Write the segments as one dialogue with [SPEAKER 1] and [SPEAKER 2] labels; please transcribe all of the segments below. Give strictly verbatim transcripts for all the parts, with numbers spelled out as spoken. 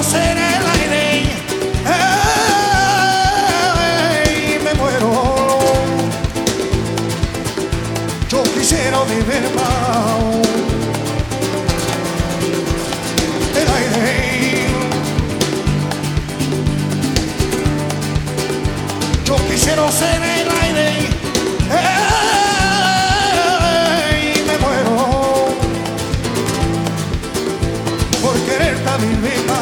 [SPEAKER 1] ser el aire, ey, me muero. Yo quisiera vivir más el aire. Yo quisiera ser el aire, ey, me muero por quererte a mi vida.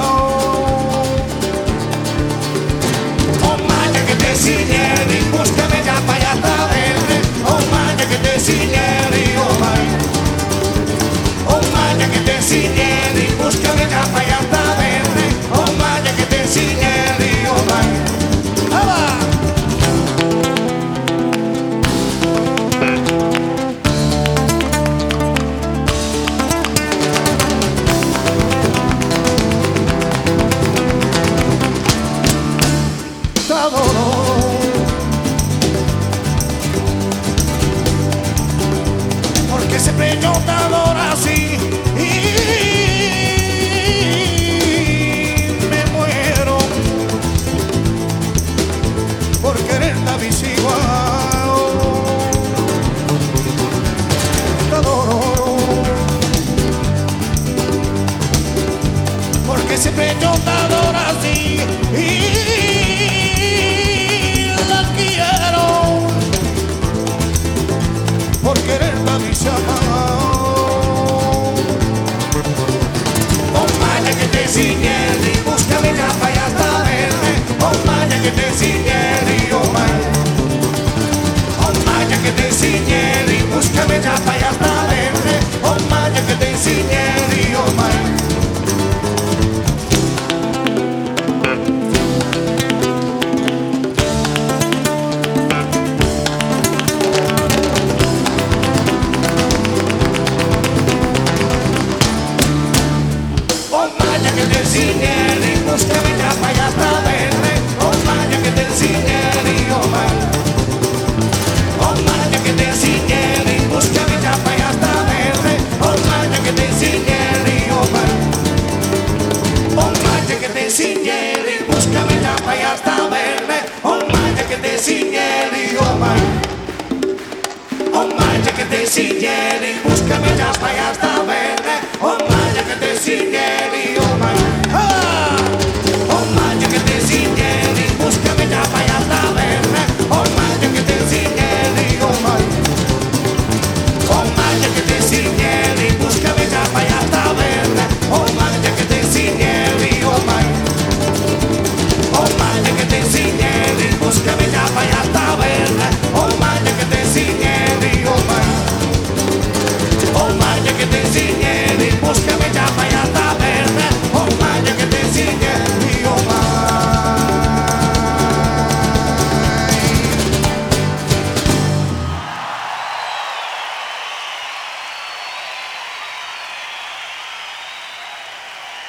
[SPEAKER 1] Oh, maña que te sigue y búscame ya para allá hasta verde. Oh, maña que te sigue y oh, maña. Oh, maña que te sigue y búscame ya para allá hasta verde. Oh, maña que te sigue y oh, maña. Te adoro, porque siempre yo te adoro así y me muero por quererte a mis igual. Te adoro, porque siempre yo te adoro así y por quererte a mis amados. Oh, maña que te sigue y búscame ya para allá hasta verde. Oh, maña que te sigue y oh, maña. Oh, maña que te sigue y búscame ya para allá hasta verde. Oh, maña que te sigue y oh, maña. Oh, maña que te sigue y búscame ya para allá hasta verde. Oh, maña que te sigue y oh, maña. Oh, maña que te sigue y búscame ya para allá hasta verde. Oh, maña que te sigue y oh, maña. Oh, maña que te sigue y búscame ya para allá hasta verde. Oh, maña que te sigue y oh, maña. Oh, maña que te sigue y búscame ya para allá hasta